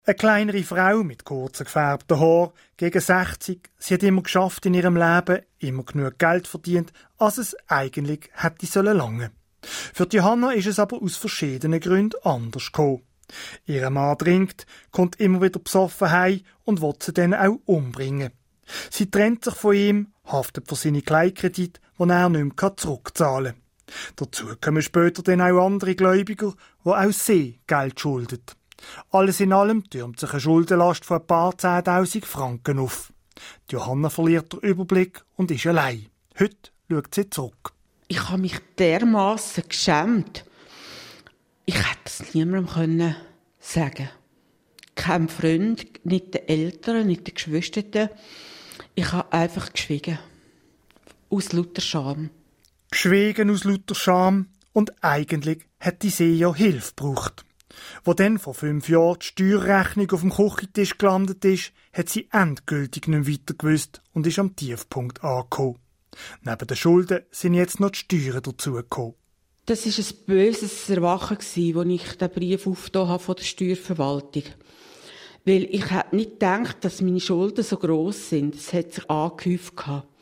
Eine kleinere Frau mit kurzen gefärbten Haaren, gegen 60. Sie hat immer geschafft in ihrem Leben, immer genug Geld verdient, als es eigentlich hätte sollen lange. Für die Johanna ist es aber aus verschiedenen Gründen anders gekommen. Ihr Mann trinkt, kommt immer wieder besoffen heim und will sie dann auch umbringen. Sie trennt sich von ihm, haftet für seine Kleinkredite, die er nicht mehr zurückzahlen kann. Dazu kommen später dann auch andere Gläubiger, die auch sie Geld schulden. Alles in allem türmt sich eine Schuldenlast von ein paar 10'000 Franken auf. Die Johanna verliert den Überblick und ist allein. Heute schaut sie zurück. Ich habe mich dermassen geschämt. Ich hätte es niemandem sagen können. Kein Freund, nicht den Eltern, nicht den Geschwistern. Ich habe einfach geschwiegen. Aus lauter Scham. Geschwiegen aus lauter Scham und eigentlich hätte sie ja Hilfe gebraucht. Wo dann vor 5 Jahren die Steuerrechnung auf dem Küchentisch gelandet ist, hat sie endgültig nicht weiter gewusst und ist am Tiefpunkt angekommen. Neben den Schulden sind jetzt noch die Steuern dazugekommen. Das war ein böses Erwachen, als ich den Brief aufgetan habe von der Steuerverwaltung. Weil ich hätte nicht gedacht, dass meine Schulden so gross sind. Es hat sich angehäuft.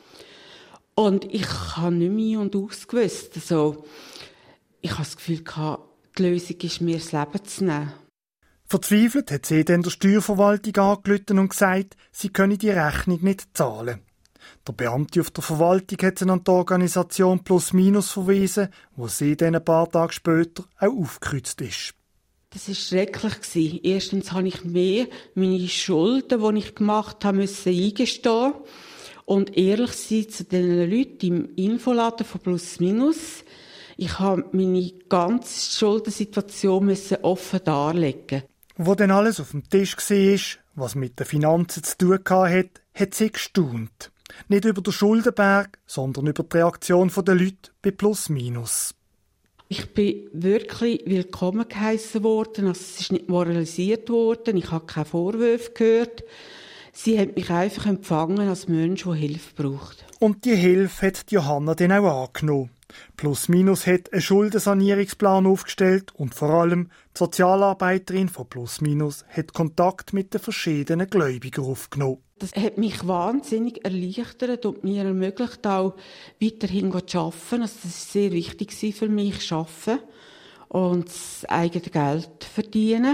Und ich habe nicht mehr und ausgewusst. Also, ich habe das Gefühl, die Lösung ist, mir das Leben zu nehmen. Verzweifelt hat sie dann der Steuerverwaltung angerufen und gesagt, sie könne die Rechnung nicht zahlen. Der Beamte auf der Verwaltung hat sie an die Organisation Plus Minus verwiesen, wo sie dann ein paar Tage später auch aufgekreuzt ist. Das war schrecklich. Erstens habe ich mehr meine Schulden, die ich gemacht habe, eingestehen und ehrlich sein zu den Leuten im Infoladen von Plus Minus. Ich habe meine ganze Schuldensituation offen darlegen. Wo dann alles auf dem Tisch war, was mit den Finanzen zu tun hatte, hat sie gestaunt. Nicht über den Schuldenberg, sondern über die Reaktion der Leute bei Plus Minus. Ich bin wirklich willkommen geheissen worden. Also es ist nicht moralisiert worden. Ich habe keine Vorwürfe gehört. Sie haben mich einfach empfangen als Mensch, der Hilfe braucht. Und die Hilfe hat Johanna dann auch angenommen. Plus Minus hat einen Schuldensanierungsplan aufgestellt und vor allem die Sozialarbeiterin von Plus Minus hat Kontakt mit den verschiedenen Gläubigern aufgenommen. Das hat mich wahnsinnig erleichtert und mir ermöglicht, auch weiterhin zu arbeiten. Also das war sehr wichtig für mich, arbeiten und das eigene Geld verdienen.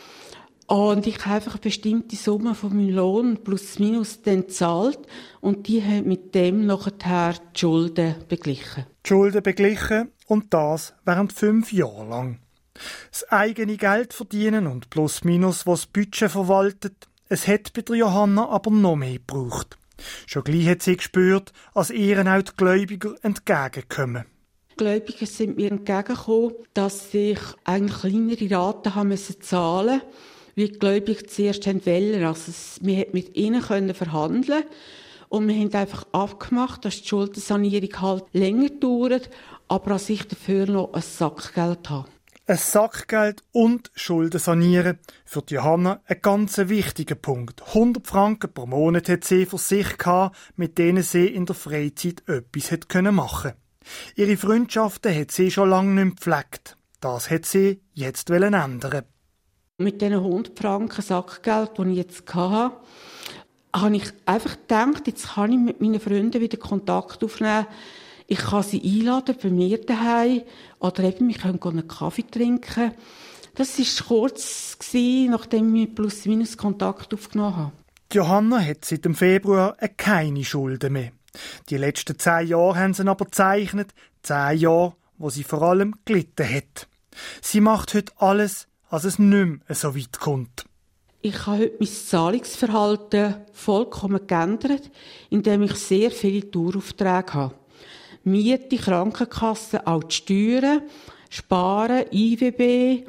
Und ich habe einfach eine bestimmte Summe von meinem Lohn plus minus dann gezahlt und die haben mit dem nachher die Schulden beglichen. Die Schulden beglichen und das während 5 Jahre lang. Das eigene Geld verdienen und plus minus, was das Budget verwaltet, es hat bei der Johanna aber noch mehr gebraucht. Schon gleich hat sie gespürt, als ihr auch die Gläubiger entgegenkommen. Die Gläubiger sind mir entgegengekommen, dass ich eigentlich kleinere Raten haben zahlen musste, wie die Gläubiger zuerst wollen. Also wir konnten mit ihnen verhandeln und wir haben einfach abgemacht, dass die Schuldensanierung halt länger dauert, aber dass ich dafür noch ein Sackgeld habe. Ein Sackgeld und Schulden sanieren. Für die Johanna ein ganz wichtiger Punkt. 100 Franken pro Monat hat sie für sich gehabt, mit denen sie in der Freizeit etwas machen konnte. Ihre Freundschaften hat sie schon lange nicht gepflegt. Das hat sie jetzt ändern. Mit diesen 100 Franken Sackgeld, die ich jetzt hatte, habe ich einfach gedacht, jetzt kann ich mit meinen Freunden wieder Kontakt aufnehmen. Ich kann sie einladen bei mir daheim oder eben, wir können einen Kaffee trinken. Das war kurz, nachdem ich mit Plus Minus Kontakt aufgenommen habe. Johanna hat seit dem Februar keine Schulden mehr. Die letzten 10 Jahre haben sie aber gezeichnet. 10 Jahre, wo sie vor allem gelitten hat. Sie macht heute alles, als es nicht mehr so weit kommt. Ich habe heute mein Zahlungsverhalten vollkommen geändert, indem ich sehr viele Daueraufträge habe. Miete, Krankenkasse, auch die Steuern, Sparen, IWB,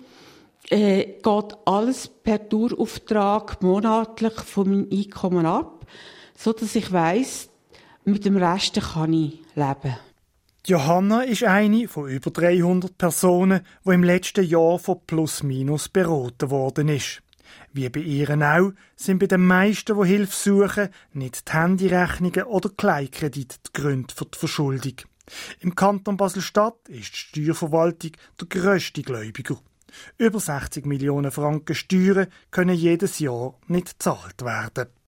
geht alles per Dauerauftrag monatlich von meinem Einkommen ab, so dass ich weiss, mit dem Rest kann ich leben. Johanna ist eine von über 300 Personen, die im letzten Jahr von Plus Minus beraten worden ist. Wie bei ihr auch, sind bei den meisten, die Hilfe suchen, nicht die Handyrechnungen oder Kleinkredite die Gründe für die Verschuldung. Im Kanton Basel-Stadt ist die Steuerverwaltung der grösste Gläubiger. Über 60 Millionen Franken Steuern können jedes Jahr nicht gezahlt werden.